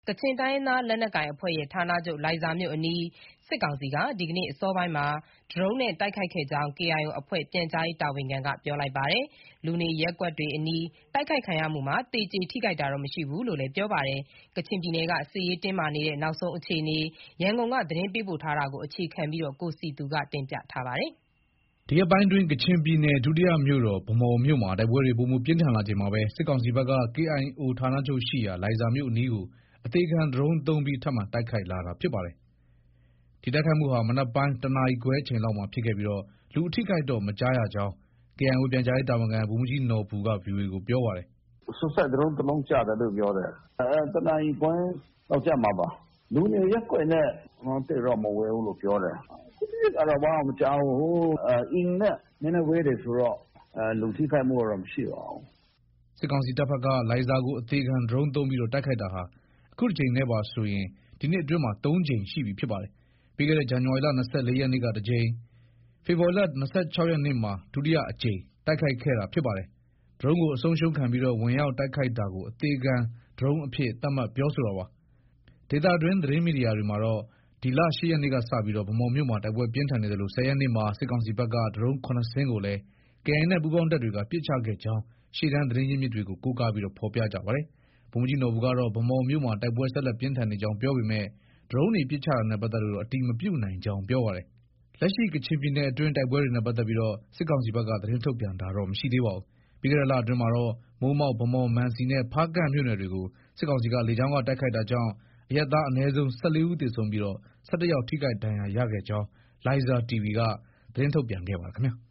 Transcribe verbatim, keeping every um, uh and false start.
ကချင်တိုင်းရင်းသားလက်နက်ကိုင်အဖွဲ့ရဲ့ဌာနချုပ်လိုင်ဇာမြို့အနီး စစ်ကောင်စီက ဒီကနေ့အစောပိုင်းမှာ ဒရုန်းနဲ့တိုက်ခိုက်ခဲ့ကြောင်း ကေအိုင်အို အဖွဲ့ပြန်ကြားရေးတာဝန်ခံက ပြောလိုက်ပါတယ်။ လူနေရပ်ကွက်တွေအနီး တိုက်ခိုက်ခံရမှုမှာ သေကျေထိခိုက်တာတော့မရှိဘူးလို့လည်း ပြောပါတယ်။ ကချင်ပြည်နယ်က စစ်ရေးတင်းမာနေတဲ့ နောက်ဆုံးအခြေအနေ ရန်ကုန်က သတင်းပေးပို့ထားတာကို အခြေခံပြီး ကိုစည်သူက တင်ပြထားပါတယ်။ ဒီရက်ပိုင်းအတွင်း ကချင်ပြည်နယ် ဒုတိယမြို့တော် ဗန်းမော်မြို့မှာ တိုက်ပွဲတွေ ပိုမိုပြင်းထန်လာချိန်မှာပဲ စစ်ကောင်စီဘက်က ကေအိုင်အိုဌာနချုပ်ရှိရာ လိုင်ဇာမြို့အနီးကို အသေခံဒရုန်းသုံးပြီး ထပ်မံတိုက်ခိုက်လာတာဖြစ်ပါတယ်။ ဒီတိုက်ခိုက်မှုဟာ မနက်ပိုင်း တနာရီခွဲအချိန်လောက်မှာဖြစ်ခဲ့ပြီး လူအထိအခိုက်တော့ မကြားရကြောင်း ကေအိုင်အို ပြန်ကြားရေးတာဝန်ခံ ဗိုလ်မှူးကြီးနော်ဘူက ဗွီအိုအေကို ပြောပါတယ်။ “Sucide drone တလုံးကျတယ်လို့ ပြောတယ်။ တနာရီခွဲလောက်ကျမှာပါ။ လူနေရပ်ကွက်နဲ့ သိပ်တော့ မဝေးဘူးလို့ ပြောတယ်။ ထိခိုက်တာတော့ ဘာမှမကြားဘူး။ အိမ်နဲ့ နည်းနည်းဝေးတယ်ဆိုတော့ လူထိခိုက်မှုကတော့ မရှိပါဘူး။ ” စစ်ကောင်စီတပ်ဘက်က လိုင်ဇာကို အသေခံဒရုန်းသုံးပြီး တိုက်ခိုက်တာဟာ အခုတကြိမ်နဲ့ပါဆိုရင် ဒီနှစ်အတွင်းမှာ သုံးကြိမ်ရှိပြီဖြစ်ပါတယ်။ ပြီးခဲ့တဲ့ ဇန်နဝါရီလ ၂၄ရက်နေ့က တကြိမ်၊ ဖေဖော်ဝါရီလ ၂၆ရက်နေ့မှာ ဒုတိယအကြိမ် တိုက်ခိုက်ခဲ့တာဖြစ်ပါတယ်။ ဒရုန်းကို အဆုံးရှုံးခံပြီး ဝင်ရောက်တိုက်ခိုက်တာကို အသေခံဒရုန်းအဖြစ် သတ်မှတ်ပြောဆိုတာပါ။ ဒေသတွင်း သတင်းမီဒီယာတွေမှာတော့ ဒီလ ၈ရက်နေ့ကစပြီး ဗန်းမော်မြို့မှာ တိုက်ပွဲပြင်းထန်နေသလို ၁၀ရက်နေ့မှာ စစ်ကောင်စီဘက်က ဒရုန်း ၇စင်းကိုလည်း ကေအိုင်အေနဲ့ ပူးပေါင်းတပ်တွေက ပစ်ချခဲ့ကြောင်း ရှေ့တန်းသတင်းရင်းမြစ်တွေကို ကိုးကားပြီး ဖော်ပြကြပါတယ်။ ဗိုလ်မှူးကြီးနော်ဘူကတော့ ဗန်းမော်မြို့မှာ တိုက်ပွဲဆက်လက်ပြင်းထန်နေကြောင်း ပြောပေမဲ့ ဒရုန်းတွေပစ်ချတာနဲ့ပတ်သက်လို့တော့ အတည်မပြုနိုင်ကြောင်း ပြောပါတယ်။ လက်ရှိ ကချင်ပြည်နယ်အတွင်း တိုက်ပွဲတွေနဲ့ပတ်သက်ပြီး စစ်ကောင်စီဘက်က သတင်းထုတ်ပြန်တာတော့ မရှိသေးပါဘူး။ ပြီးခဲ့တဲ့လအတွင်းမှာတော့ မိုးမောက်၊ ဗန်းမော်၊ မံစီနဲ့ ဖားကန့်မြို့နယ်တွေကို စစ်ကောင်စီက လေကြောင်းက တိုက်ခိုက်တာကြောင့် အရပ်သား အနည်းဆုံး ၁၄ဦးသေဆုံးပြီး ၁၁ယောက် ထိခိုက်ဒဏ်ရာရခဲ့ကြောင်း လိုင်ဇာတီဗီက သတင်းထုတ်ပြန်ခဲ့ပါတယ်ခင်ဗျာ။